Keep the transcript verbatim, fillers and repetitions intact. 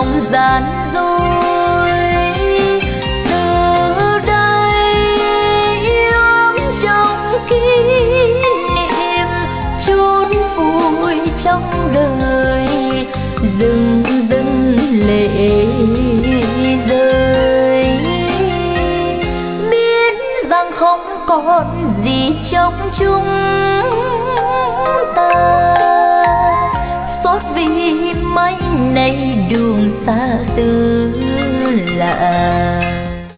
lòng gian dối. Từ đây ôm trong kỷ niệm chốn vui trong đời, dừng dừng lệ rơi. Biết rằng không còn gì trong chúng ta, xót vì mấy nay đường xa xứ lạ.